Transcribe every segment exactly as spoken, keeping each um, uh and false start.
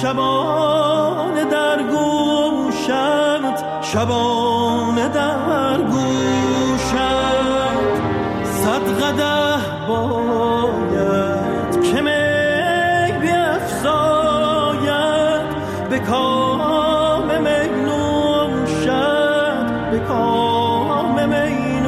شبانه در گوشت، شبانه در گوشت، صد قدح باید که می بیفزاید، به کام می نوشد، به کام می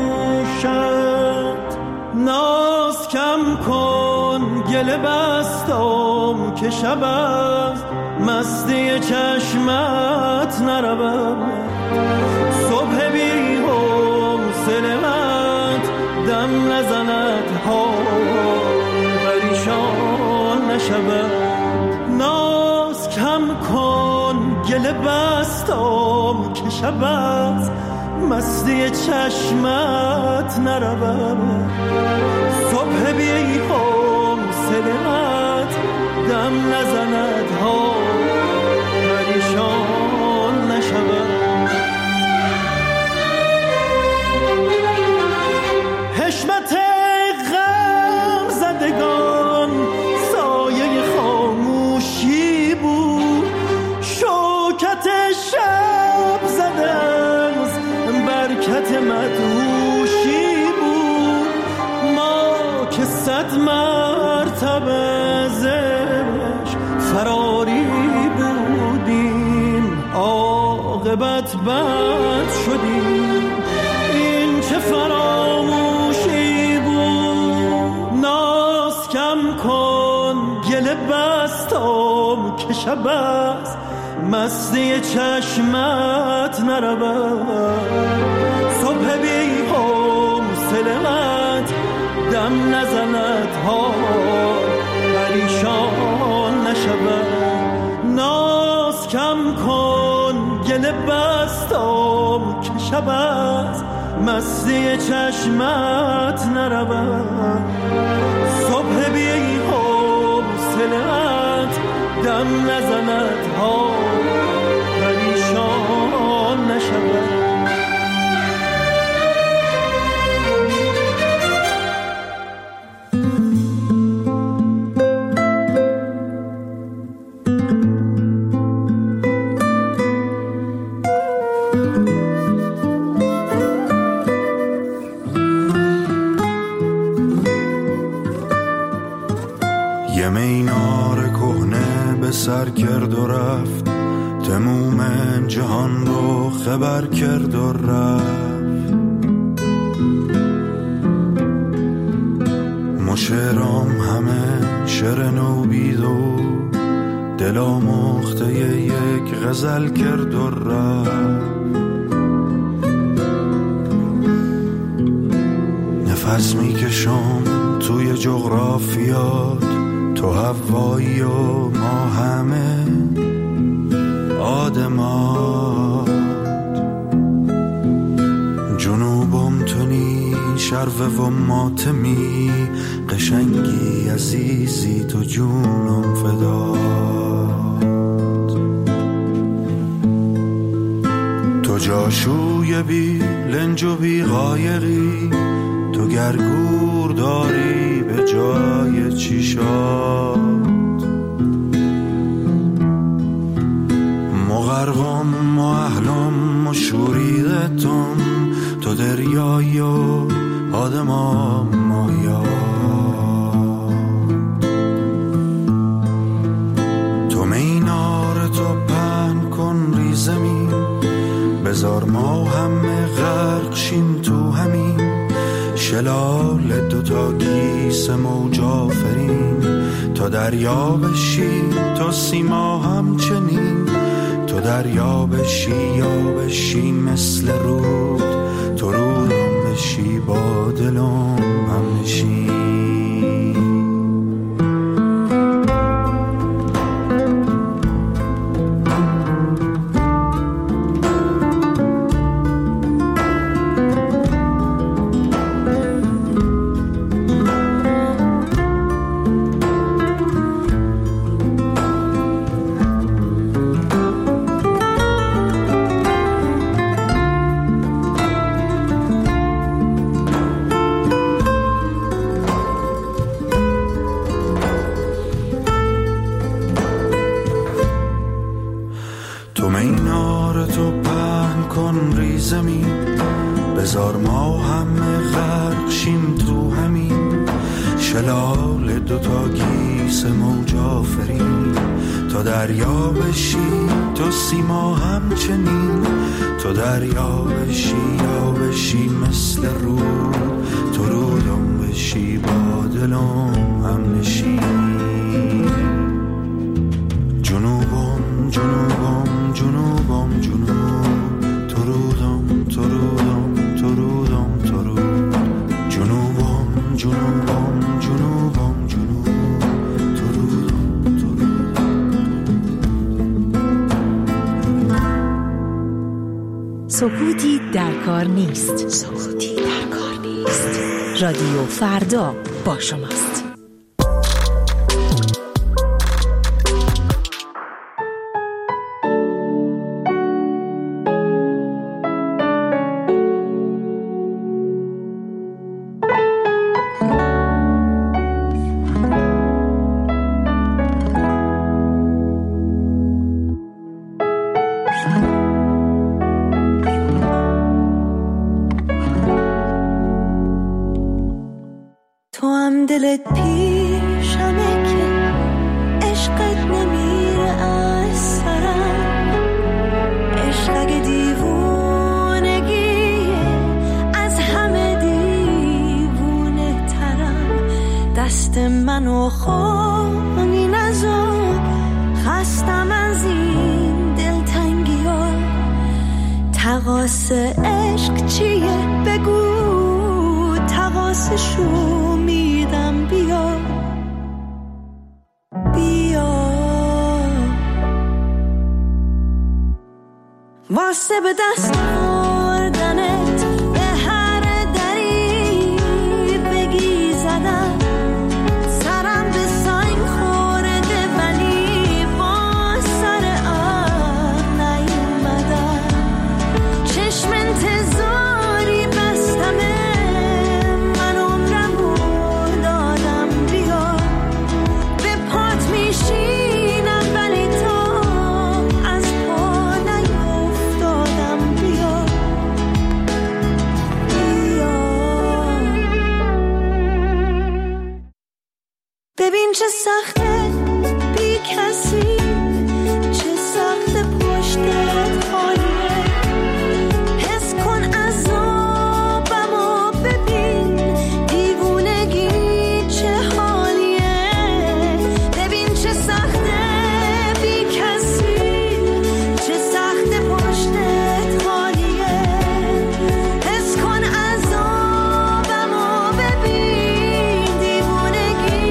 نوشد. ناز کم کن گله بستم که شب است، مستی چشمت نرود، صبح بی حوصله‌ات دم نزند، حال پریشان نشود. ناز کم کن گله بستم که شب است، مستی چشمت نرود، صبح بی حوصله‌ات دم نزند، ها پریشان نشود. حشمت غم زدگان سایه خاموشی بود، شوکت شب زده از برکت مدهوشی بود. ما که صد مرتبه زش فراری بودیم، عاقبت بد شدیم، این چه فراموشی بود. ناز کم کن گله بستم که شب است، مستی چشمت نرود، صبح بی حوصله‌ات دم نزند، حال پریشان نشود. ناز کم کن گله بستم که شب است، مستی چشمت نرود، صبح بی حوصله‌ات دم نزند، حال پریشان نشود. سر کرد و رفت، تموم جهان رو خبر کرد و رفت. مشعرام همه شعر نو بید و دلا مخته یک غزل کرد و رفت. نفس میکشم توی جغرافیات، تو هوایی و ما همه آدمات. جنوبم تونی شروه و ماتمی، قشنگی عزیزی تو جونم فدات. تو جاشوی بی لنج و بی غایقی، تو گرگور داری به جای چیشات. مغرقم و اهلم و شوریدتم، تو دریایی و آدمام ماهیات. تو مینار تو پهن کن ری زمین، بذار ما همه غرق شیم تو همین شلال دوتا گیس موج آفرین. تو دریا بشی تو سیما همچنین، تو دریا بشی یا بشی مثل رود، تو رودم بشی با دلم هم نشین. بذار ما همه غرق شیم تو همین شلال دوتا گیس موج آفرین. تو دریا بشی تو سیما همچنین، تو دریا بشی یا بشی مثل رود، تو رودم بشی با دلم هم نشی. جنوبم جنوبم جنوبم جنوب، تو رودم تو رودم تو رودم تو رود. جنوبم جنوبم جنوبم جنوب، تو رودم تو رود. سکوتی در کار نیست. سکوتی در کار نیست. رادیو فردا با شماست. دلت پیشمه که عشقت نمیره از سرم، عشق اگه دیوونگیه از همه دیوونه ترم. دست منو خواهی نزار، خستم از این دلتنگی ها. تقاس عشق چیه بگو، تقاسشو میدم. بیا بیا واسه به دست آوردنت به هر دری بگی زدم. سرم به سنگ خورده ولی با سر آب نیومدم. چشم انتظاری بستمه، ببین چه سخته بی کسی، چه سخته پشتت خالیه. حس کن عذابمو ببین، دیوونگی چه حالیه. ببین چه سخته بی کسی، چه سخته پشتت خالیه. حس کن عذابمو ببین، دیوونگی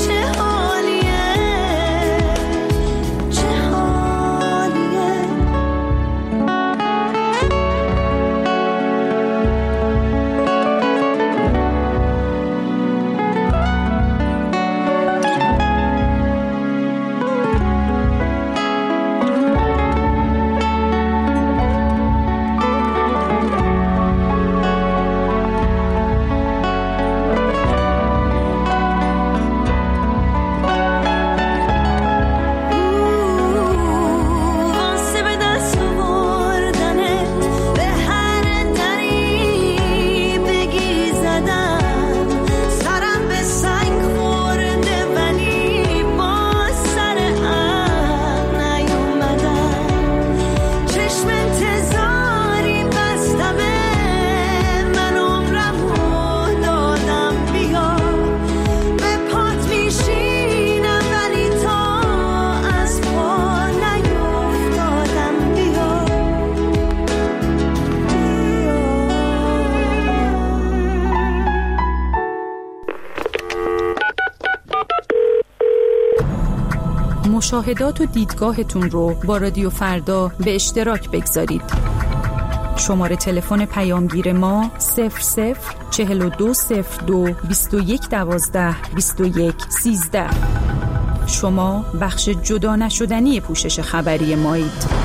مشاهدات و دیدگاهتون رو با رادیو فردا به اشتراک بگذارید. شماره تلفن پیامگیر ما صفر صفر چهل و دو صفر دو بیست و یک دوازده بیست و یک سیزده. شما بخش جدا نشدنی پوشش خبری مایید.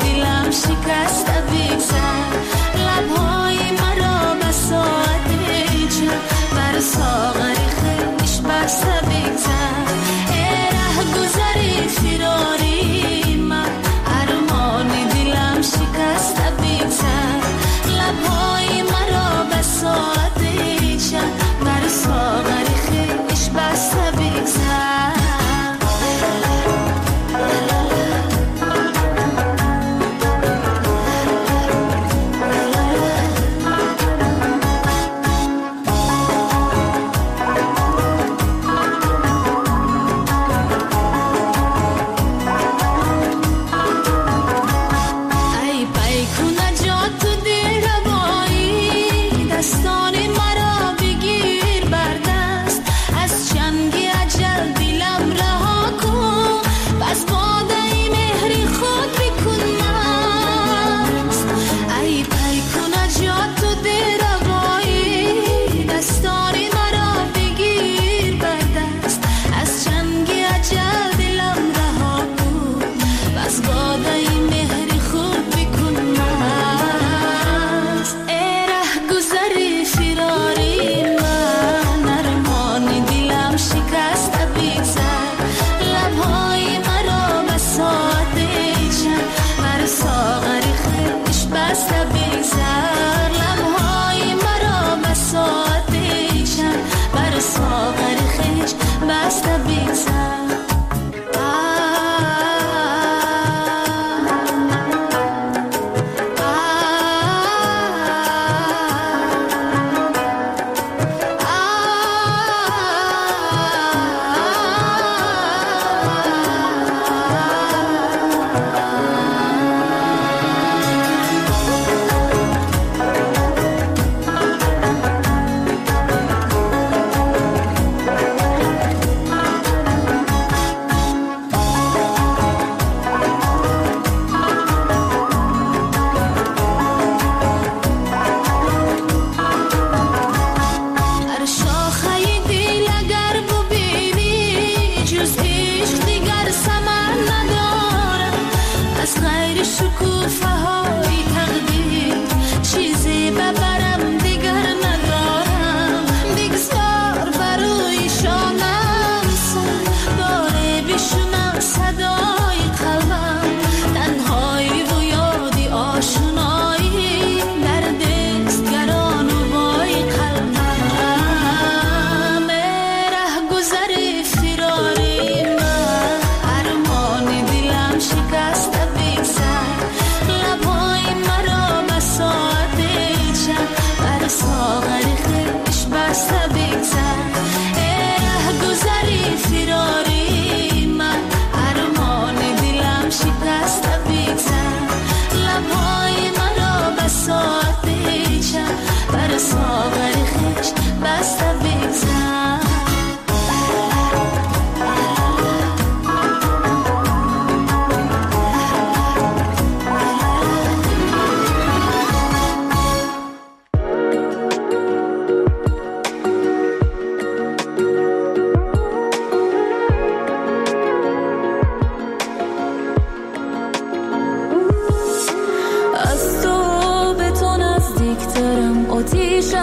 شکست بیشتر لبهای مرا بساته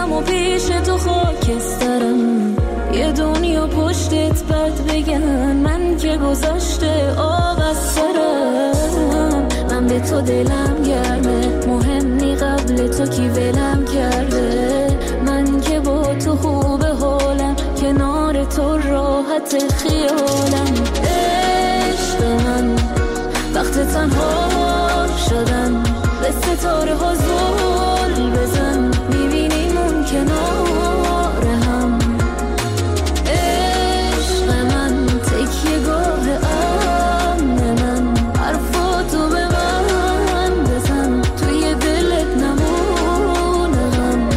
میرم و پیش تو خاکسترم، یه دنیا پشتت بد بگن من که گذاشته آب از سرم. من به تو دلم گرمه، مهمی قبل تو کی ولم کرده. من که با تو خوب حالم، کنار تو راحت خیالم. عشق من وقت تنها شدن، به ستاره ها زل بزن، میبینیم اون کنار هم. عشق من تکیه گاه امن من، حرفاتو به من بزن، توی دلت نمونه غم.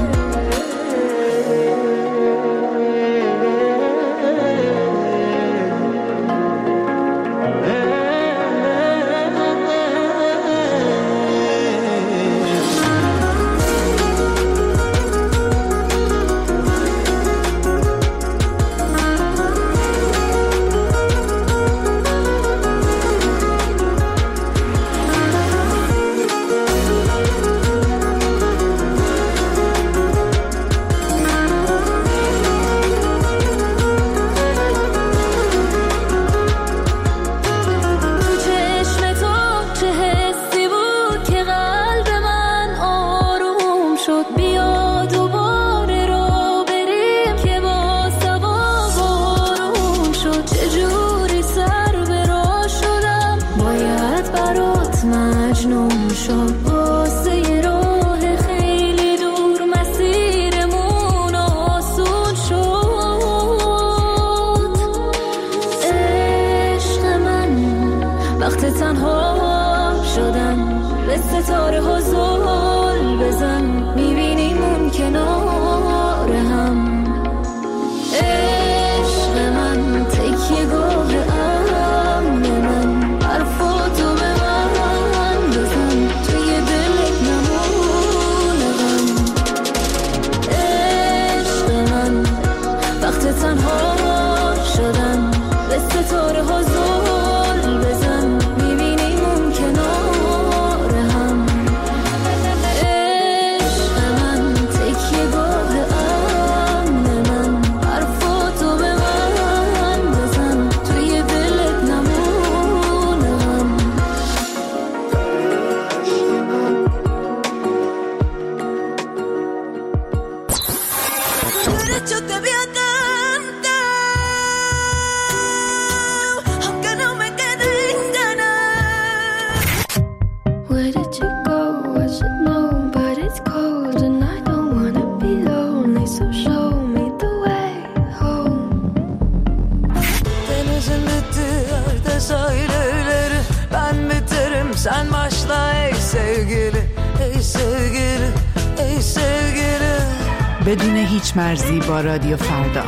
بدون هیچ مرزی با رادیو فردا.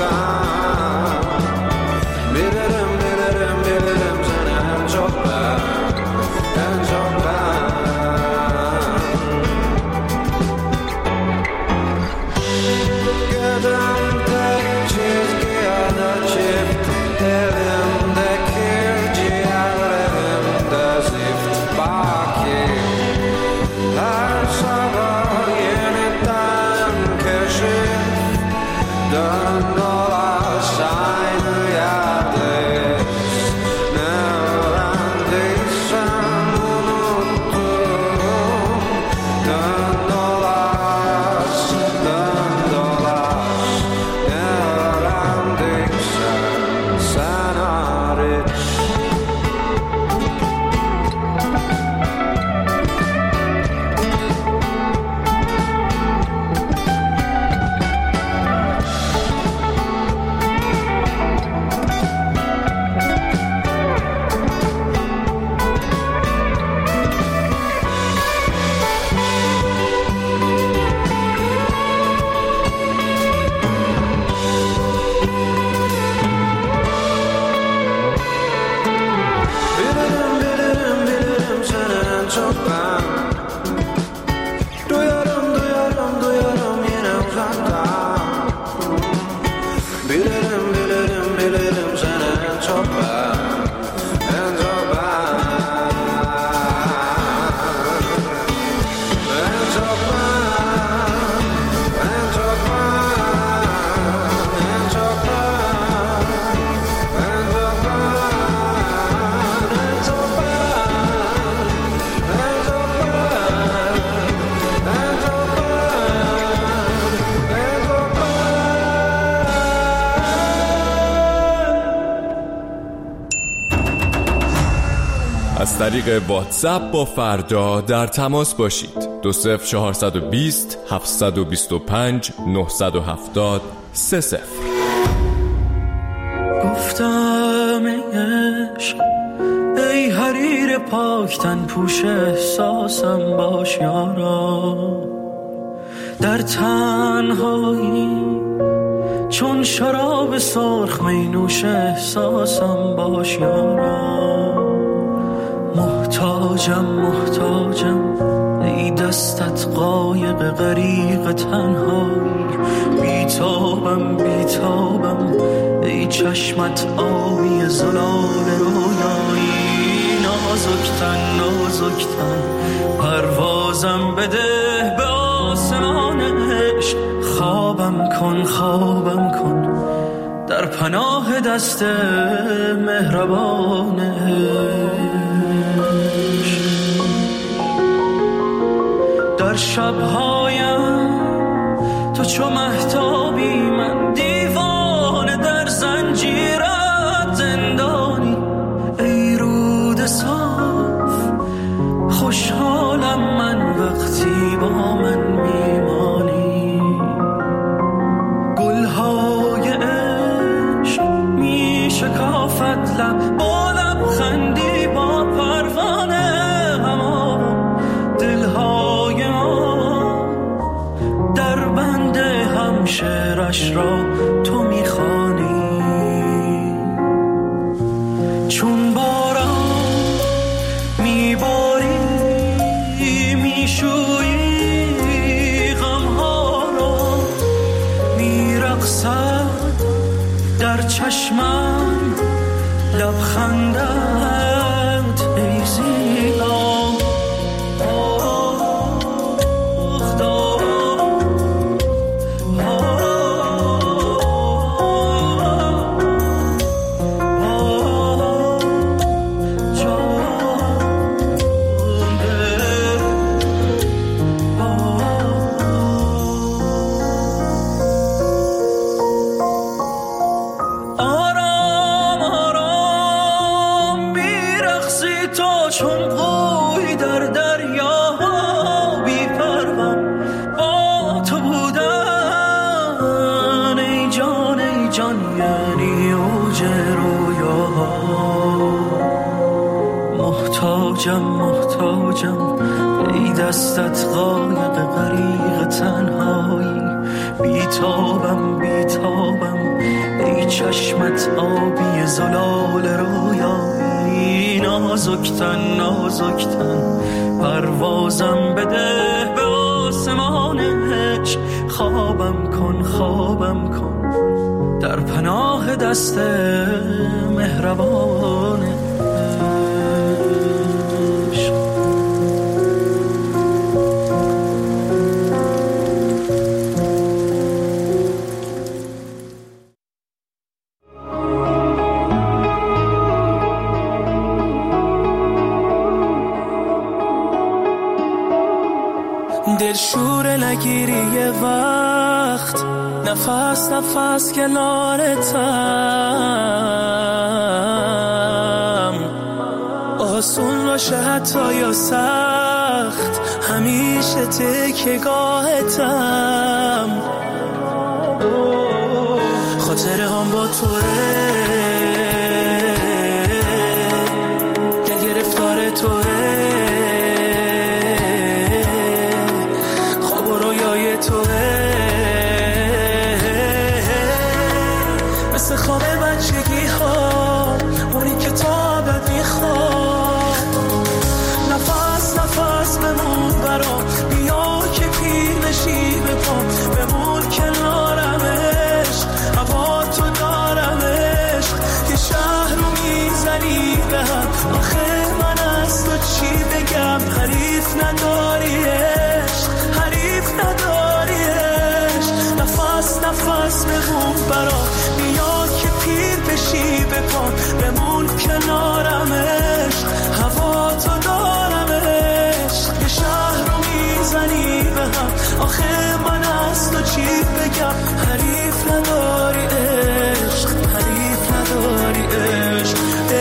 از طریق واتساپ با فردا در تماس باشید. دو صفر چهارصد و بیست هفتصد و بیست و پنج نهصد و هفتاد سه صفر. گفتم ای عشق ای حریر پاکتن پوش احساسم باش یارا، در تنهایی چون شراب سرخ می نوش احساسم باش یارا. محتاجم محتاجم ای دستت قایق غریق تنهایی، بیتابم بیتابم ای چشمت آبی زلال رویایی. نازکتن نازکتن پروازم بده به آسمان عشق، خوابم کن خوابم کن در پناه دست مهربان عشق. در شبهایم تو چو مهتابی، من دیوانه در زنجیرت زندانی. ای رود صاف خوشحالم من وقتی با من میمانی. گلهای عشق می شکافت لب با لبخندی با پروانه، اما دلهای ما در بند هم شعرش را تو میخوانی. چون باران میباری میشویی غمها را، میرقصد در چشمم لبخندت ای زیبا. محتاجم محتاجم ای دستت قایق غریق تنهایی، بیتابم بیتابم چشمت آبی زلال رویایی، نازکتن نازکتن پروازم بده به آسمان عشق، خوابم کن خوابم کن در پناه دست مهربان عشق. دلشور نگیری یه وقت، نفس نفس کنارتم، آسون باشه حتی یا سخت، همیشه تکیه‌گاهتم، خاطره هم با توه، دل گرفتار توه، مثل خواب بچگی ها، اونی که تا ابد میخواد، نفس نفس بمون برام، بیا که پیر بشی به پام، بمون کنارمش، هوا تو دارمش، یه شهر رو میزنی به هم، آخه من از تو چی بگم، حریف نداریش حریف نداریش، نفس نفس بمون برام، بیا که پیر بشی به پام، بمون کنارمش، هوا تو دارمش، یه شهر رو میزنی به هم، آخه من از تو چی بگم، حریف نداری عشق حریف نداری عشق.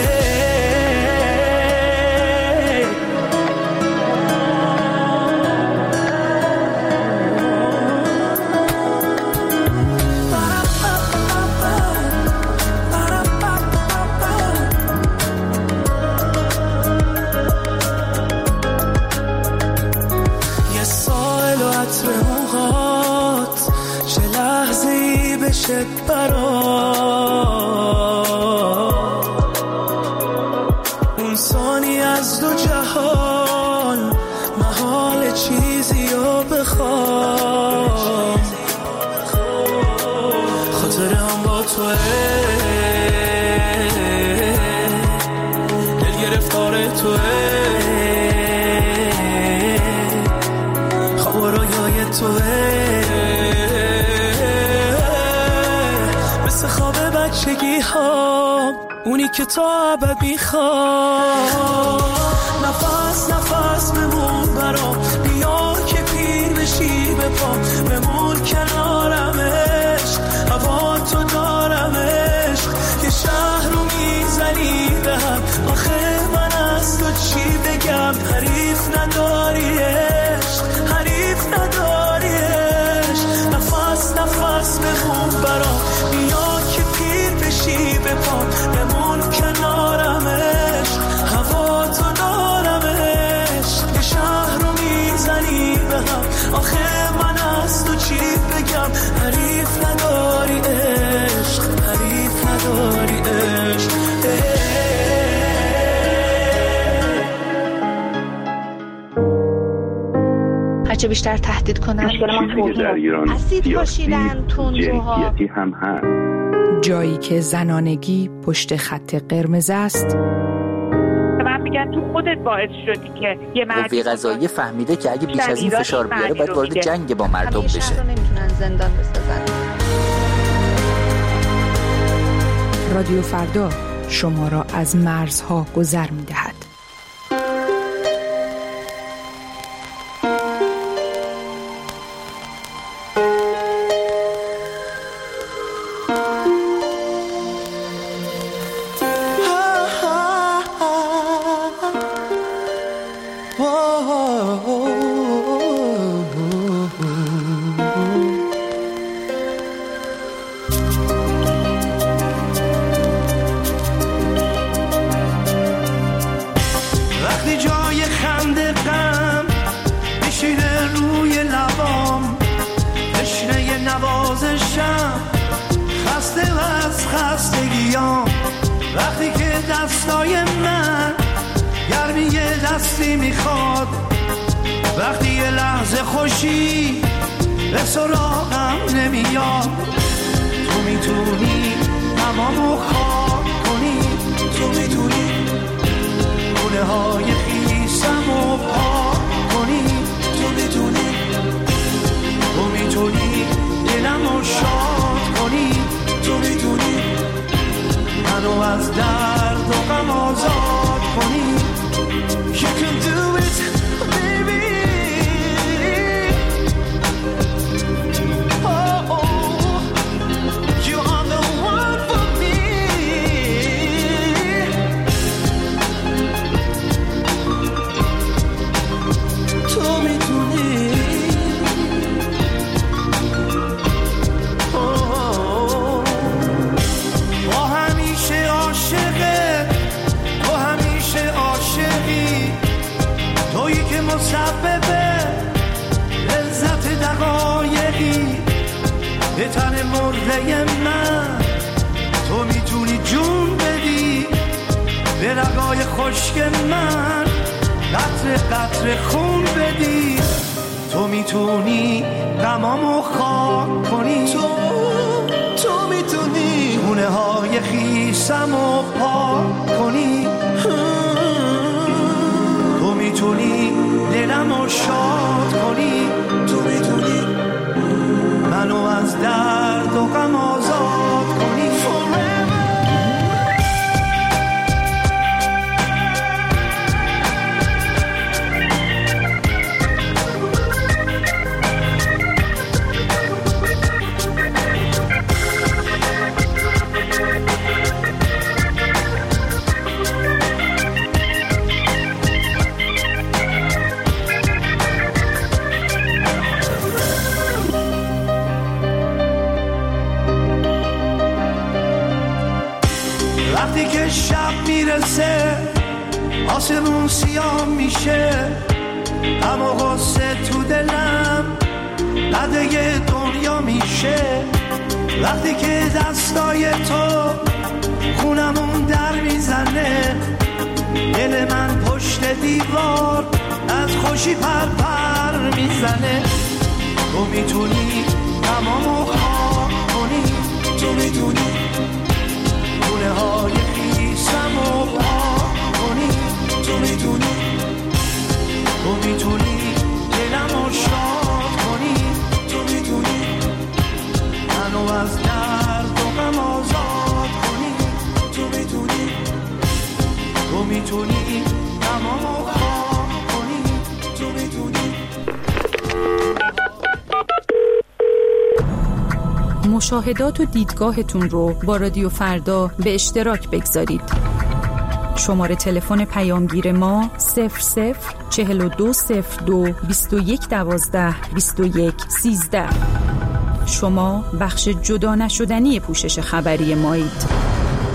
چه برات اون ثانی از دو جهان، محال چیزی رو بخوام، خاطره هم با توه، دل گرفتار توه، خواب و رویای توه، خواب بچگی ها، اونی که تا ابد میخواد، نفس نفس بمون برام، بیا که پیر بشی به پام، بمون کنارمش، هوا تو دارمش، یه شهر رو میزنی به هم، آخه من از تو چی بگم، حریف نداریش حریف نداریش، نفس نفس بمون برام، بیا که پیر بشی به پام، بمون کنارمش، هوا تو دارمش، یه شهر رو میزنی به هم، آخه من از تو چی بگم، حریف نداری عشق حریف نداری عشق. هرچه بیشتر تهدید کنن، اسید پاشیدن، تندروها هم هست. جایی که زنانگی پشت خط قرمز است، من میگن تو خودت باعث شدی که یه مرد قوه قضاییه فهمیده که اگه بیش از این فشار بیاره باید وارد جنگ با مردم بشه. همیشه نمیتونن زندان بسازن. رادیو فردا شما را از مرزها گذر میدهد. خستگیام، وقتی که دستای من گرمی دستی میخواد، وقتی یه لحظه خوشی به سراغم نمیاد. تو میتونی تمامو خاک کنی، تو میتونی گونه های خیسمو پاک کنی، تو میتونی تو میتونی دلمو شاد کنی، تو میتونی منو از درد و غم آزاد کنی. You can do it, baby. Oh, oh, you are the one for me. تو میتونی با همیشه عاشقه، تو همیشه عاشقی، تویی که مسببه لذت دقایقی به تن مرده من. تو میتونی جون بدی به رگای خشک من، قطره قطره خون بدی، تو میتونی غمامو خاک کنی، تو تو میتونی خونه های خیسمو پاک کنی، تو میتونی دلمو شاد کنی، تو میتونی منو از درد و غم آزاد کنی. وقتی که شب میرسه آسمون سیاه میشه، اما غصه تو دلم قده دنیا میشه. وقتی که دستای تو خونمون در میزنه، دل من پشت دیوار از خوشی پر پر میزنه. تو میتونی تمامو خاک کنی، تو میتونی گونه های خیسمو پاک کنی، تو میتونی تو میتونی دلمو شاد کنی، تو میتونی منو از درد و غم آزاد کنی، تو میتونی تو میتونی تمامو خاک کنی، تو میتونی. مشاهدات و دیدگاهتون رو با رادیو فردا به اشتراک بگذارید. شماره تلفن پیامگیر ما صفر صفر چهل و دو صفر دو بیست و یک دوازده بیست و یک سیزده. شما بخش جدا نشدنی پوشش خبری مایید.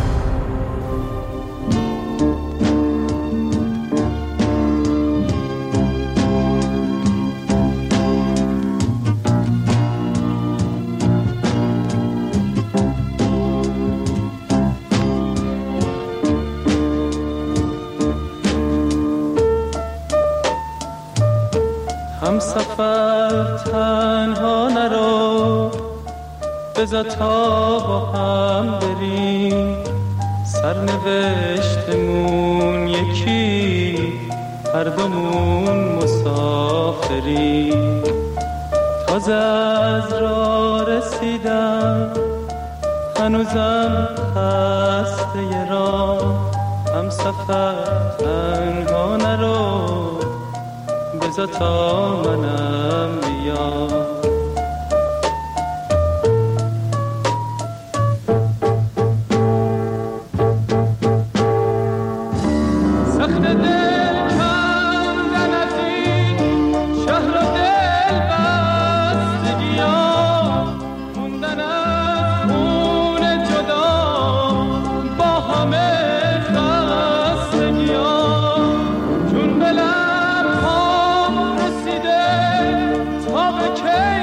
هم سفر تنها نرو، بذار تا با هم بریم، سرنوشتمون یکی، هر دومون مسافریم. تازه از راه رسیدم، هنوزم خسته راه. هم سفر تنها نرو، بذار تا منم بیام. Okay.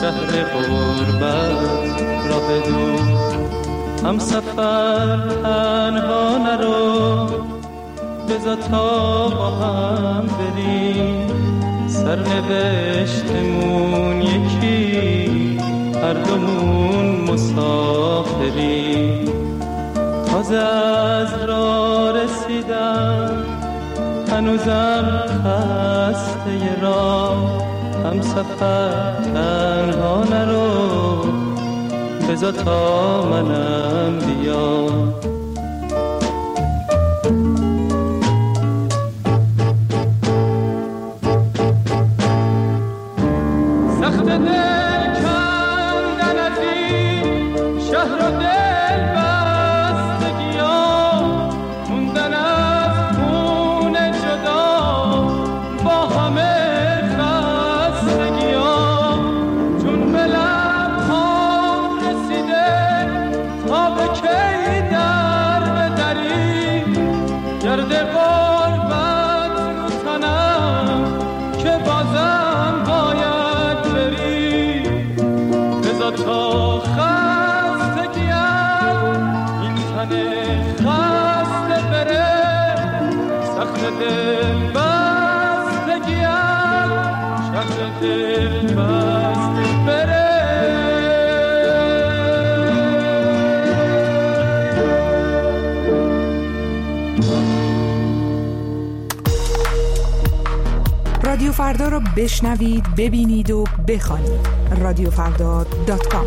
شهر غربت را بدون، هم سفر تنها نرو، بذار تا با هم بریم، سرنوشتمون یکی، هر دومون مسافریم. تازه از راه رسیدم، هنوزم خسته راه، هم سفر تنها نرو، بذار تا منم بیام. سخت دل کندن از این شهر و دل بستگی‌ها، موندن از خون جدا با همه خستگی‌ها، چون به لب‌هام رسیده تا به کی در بدری، گرد غربت رو تنم که بازم باید بری، بذار تا خستگیم این تن خسته بره، سخت دل بستگیم شهر دل بسته بره. رادیو فردا رو بشنوید، ببینید و بخوانید. رادیو فردا دات کام.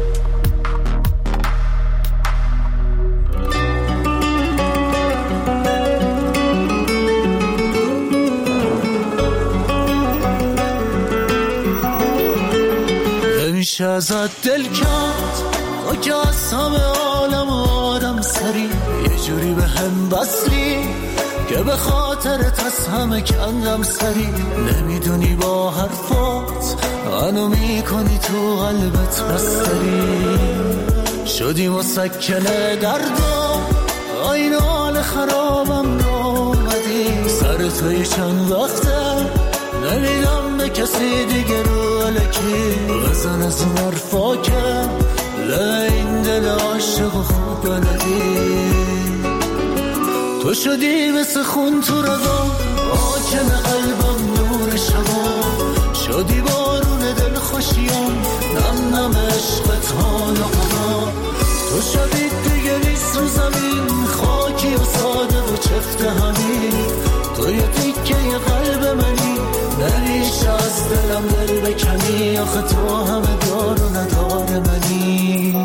نمیشه ازت دل کرد، خاک از همه عالم آدم سری، یه جوری به هم بسری که به خاطرت از همه کندم سری. نمیدونی با حرفات منو میکنی تو قلبت بستری، شدی مسکنه دردم، آین حال خرابم رو اومدی. سر توی چند وقته نمیدم به کسی دیگه رو الکی، بزن از اون حرفا که لین دل عاشق خوب بلدی. تو شدی مثل خون تو رگام، حاکم قلبم نور شبا، شدی بارون دل خوشیام، نم نم عشقت حال و قضا. تو شدی دیگه نیست رو زمین، خاکی و ساده و چفت همین، تو یه تیکه یه قلب منی، نمیشه از دلم دل بکنی، آخه تو همه دار و ندار منی.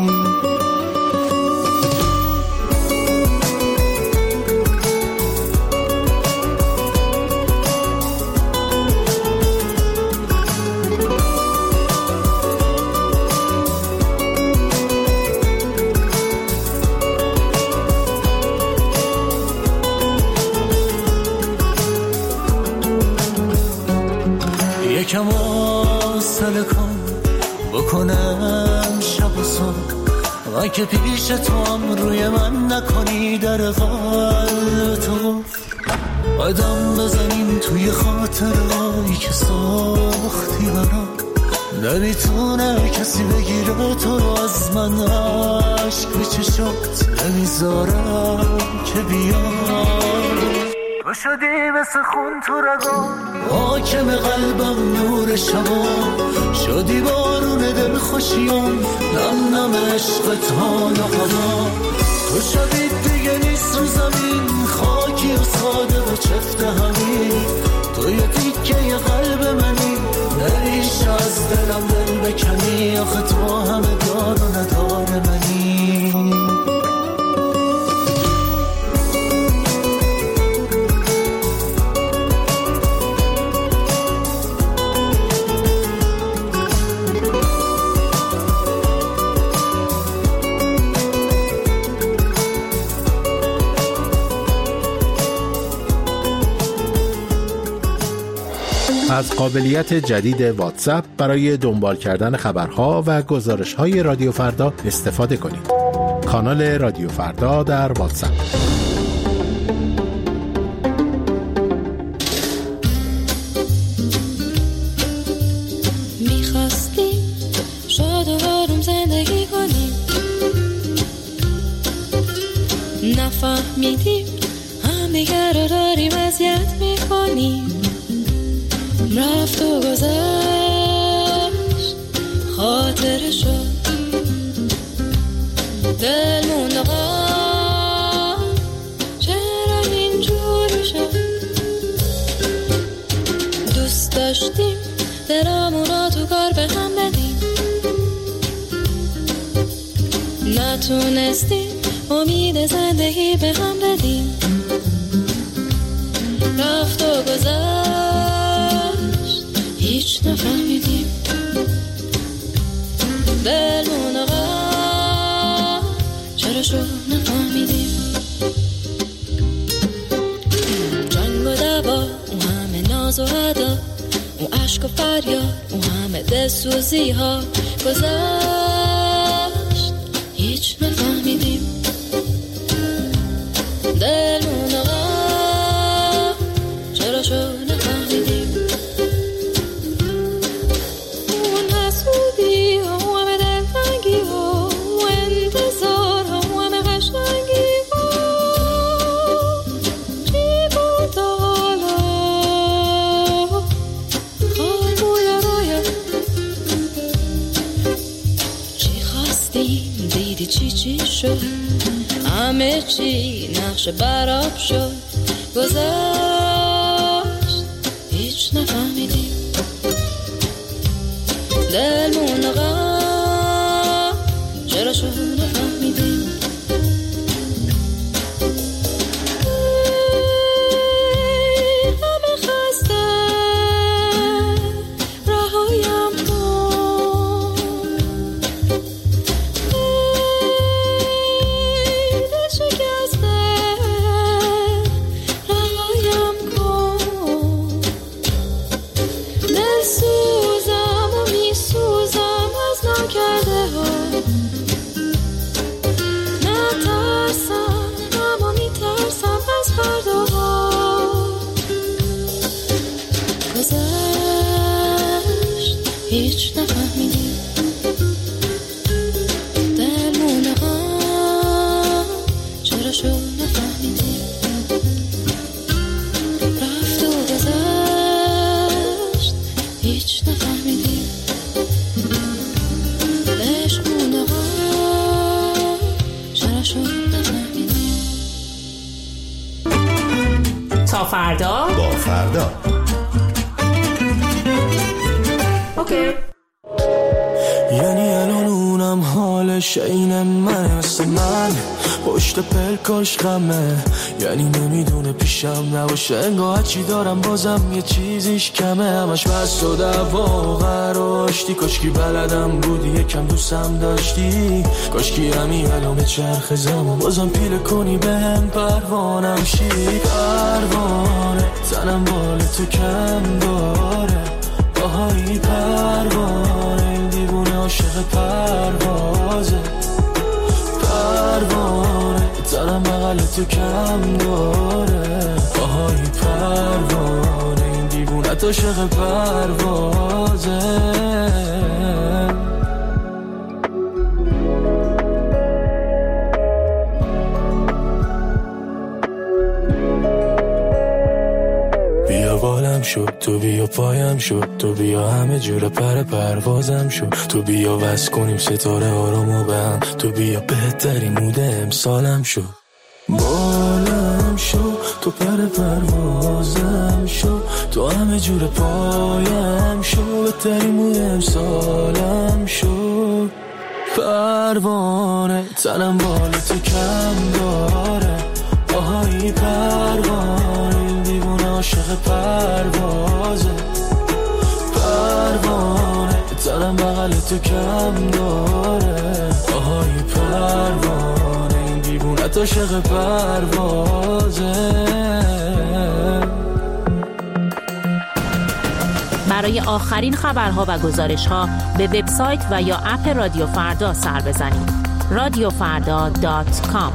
یکم آسل کن بکنم شب و صبح، من که پیش تو هم روی من نکنی در قلب تو، قدم بزنیم توی خاطرهایی که ساختی برام، نمیتونه کسی بگیره تو رو از من، عشق به چشات نمیذارم که بیام. تو شدی مثل خون تو رگام، حاکم قلبم نور شبا، شدی بارون دل خوشیام، نم نم عشقت حال و قضا. تو شدی دیگه نیست رو زمین، خاکی و ساده و چفت همین، تو یه تیکه یه قلب منی، نمیشه از دلم دل بکنی، آخه تو همه دار و ندار منی. از قابلیت جدید واتساپ برای دنبال کردن خبرها و گزارش‌های رادیو فردا استفاده کنید. کانال رادیو فردا در واتساپ. می‌خواستیم شد نفهمیدیم هم دیگر رو داریم اذیت میکنیم. رفت و گذشت خاطر شد دل موند غم، چرا اینجوری شد؟ دوست داشتیم دلمونو تو کار به هم بدیم، نتونستیم امید زندگی به هم بدیم. رفت و گذشت هیچ نفهمیدیم، دلمون غم چرا شد نفهمیدیم. جنگ و دعوا، اون همه ناز و ادا، اون عشق و فریاد، اون همه دلسوزی ها گذشت هیچ نفهمیدیم. دلمون غم چرا شد نفهمیدیم. اون حسودی ها، اون همه دلتنگی ها، اون انتظار ها، اون همه قشنگی ها، چی بود حالا؟ خال بوی رویا چی خواستیم دیدی چی چی شد؟ همه چی نقش براب شد، گذشت هیچ نفهمیدیم. دلمون غم چرا شد نفهمیدیم. همه خسته رهایم کن، دل شکسته رهایم کن. دل سوزم و می سوزم از نکرده ها، نترسم اما می ترسم از فرداها. گذشت هیچ نفهمیدیم. دلمون غم چرا شد نفهمیدیم. رفت و گذشت هیچ نفهمیدیم. عشقمون غم چرا شد نفهمیدیم. تا فردا با فردا. اوکی. یعنی الان اونم حالش این من هست، من پشت پلکاش غمه، یعنی نمیدونه پیشم نباشه، انگاه چی دارم بازم یه چیزیش کمه. همش بس و دعوا و قراشتی، کاشکی بلدم بودی یکم دوستم داشتی، کاشکی همین الان چرخ زمان بازم پیله کنی بهم پروانم شی. پروانه تنم بال تو کم داره، باهایی پروانه این دیوونه عاشق پروازه. پروانه تنم بغل تو کم داره، باهایی پروانه این دیوونه عاشق پروازه. شد تو بیا پایم شد، تو بیا همه جور پر پروازم شد، تو بیا وصل کنیم ستاره آرامو به هم، تو بیا بهترین مود امسالم شد. بالم شد تو پر پروازم شد، تو همه جور پایم شد، بهترین مود امسالم شد. پروانه تنم بال تو کم داره، آهای پروانه عاشق پروازه. پروانه تنم بغل تو کم داره، آهای پروانه این دیوونت عاشق پروازه. برای آخرین خبرها و گزارش‌ها به وبسایت و یا اپ رادیو فردا سر بزنید. رادیو فردا دات کام.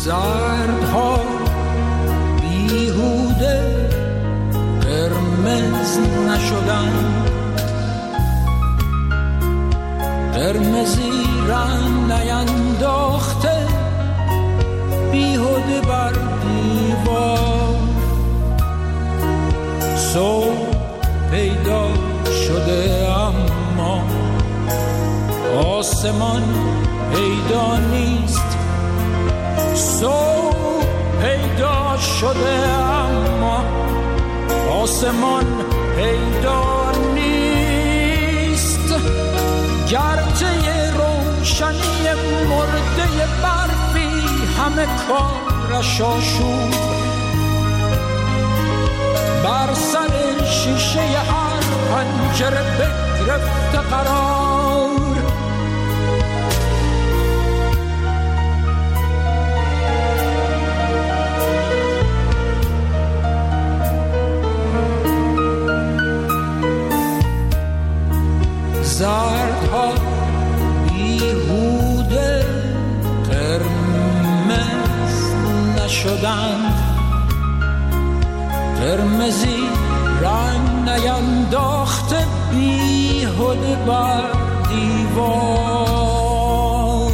زردها بیهوده قرمز نشدن، قرمزی رنگ نینداخته بیهوده بر دیوار. صبح پیدا شده اما آسمان پیدا نیست. صبح پیدا شده اما آسمان پیدا نیست. گرچه روشنی مرده برفی همه کارش آشوب، بر سر شیشه هر پنجره بگرفته قرار. زردها بیهوده قرمز نشدند، قرمزی رنگ نینداخته بیهوده بر دیوار.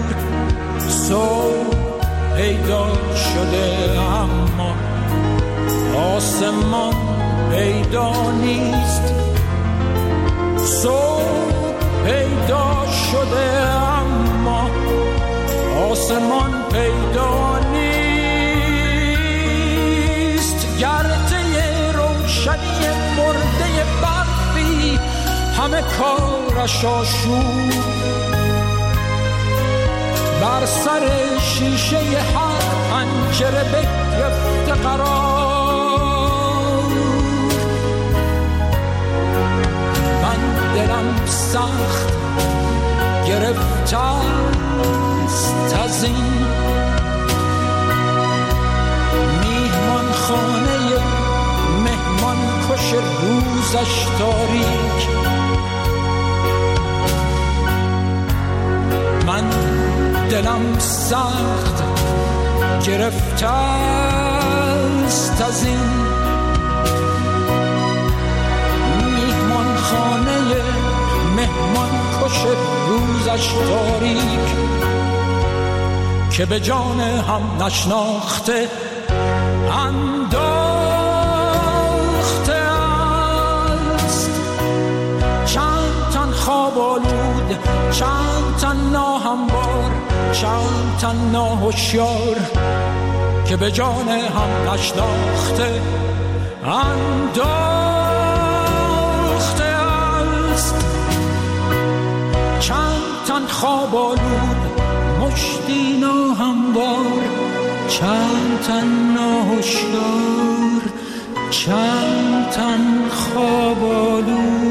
صبح پیدا شده اما آسمان پیدا نیست. صبح پیدا شده اما آسمان پیدا نیست. گرچه روشنی مرده برفی همه کارش آشوب، بر سر شیشه هر پنجره بگرفته قرار. من دلم سخت گرفته است از این میهمان خانه مهمان کش روزش تاریک. من دلم سخت گرفته است از این میهمان خانه مهمان کش روزش تاریک، که به جان هم نشناخته انداخته است. چند تن خواب آلود، چند تن ناهموار، چند تن ناهوشیار، که به جان هم نشناخته انداخته است. چند تن خواب آلود، مشتی ناهموار، چند تن ناهوشیار، چند تن خواب آلود.